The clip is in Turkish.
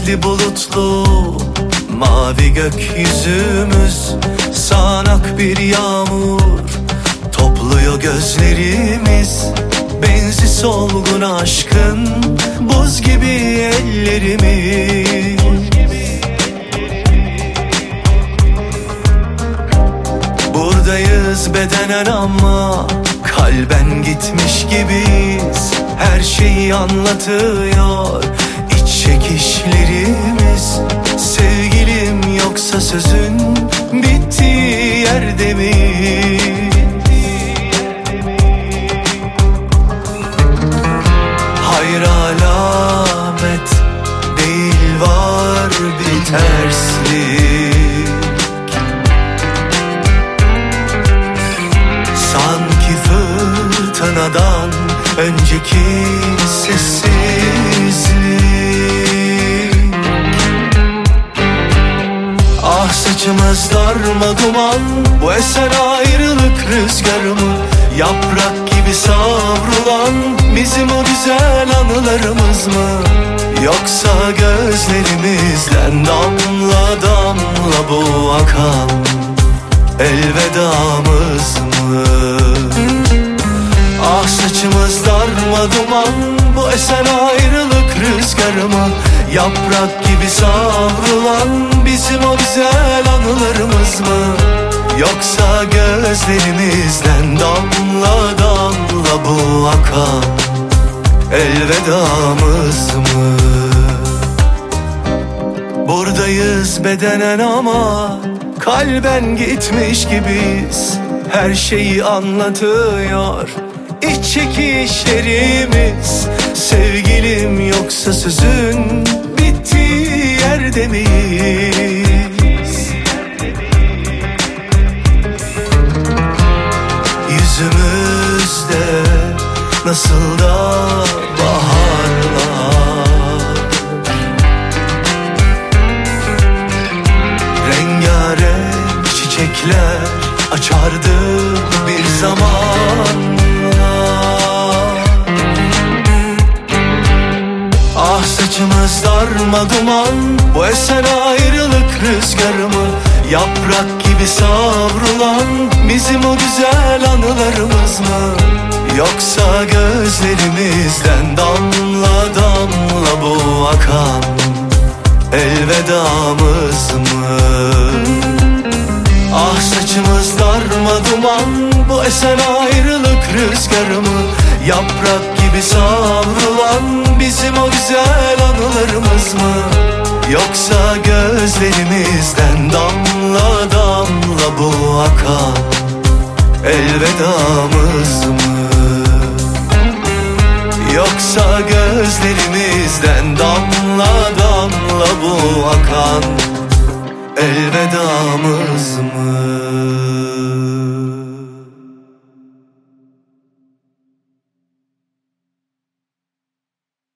renkli bulutlu mavi gökyüzümüz, sağanak bir yağmur topluyor gözlerimiz. Benzi solgun aşkın buz gibi ellerimiz. Buradayız bedenen ama kalben gitmiş gibiyiz. Her şeyi anlatıyor iç çekişlerimiz. Sevgilim yoksa sözün bittiği yerde mi? Hayır alamet değil, var bir terslik. Sanki fırtınadan önceki sessizlik. Ah saçımız darmaduman, bu esen ayrılık rüzgarı mı? Yaprak gibi savrulan bizim o güzel anılarımız mı? Yoksa gözlerimizden damla damla bu akan elvedamız mı? Ah saçımız darmaduman, bu esen ayrılık rüzgarı mı? Yaprak gibi savrulan bizim o güzel anılarımız mı? Yoksa gözlerimizden damla damla bu akan elvedamız mı? Buradayız bedenen ama kalben gitmiş gibiyiz. Her şeyi anlatıyor iç çekişlerimiz. Sevgilim yoksa sözün bittiği yerde miyiz? Yüzümüzde nasıl da baharlar, rengarenk çiçekler açardı bir zamanlar. Ah saçımız darmaduman, bu esen ayrılık rüzgarı mı? Yaprak gibi savrulan bizim o güzel anılarımız mı? Yoksa gözlerimizden damla damla bu akan elvedamız mı? Ah saçımız darmaduman, bu esen ayrılık rüzgarı mı? Yaprak gibi savrulan bizim o güzel anılarımız mı? Yoksa gözlerimizden damla damla bu akan elvedamız mı? Yoksa gözlerimizden damla damla bu akan elvedamız mı?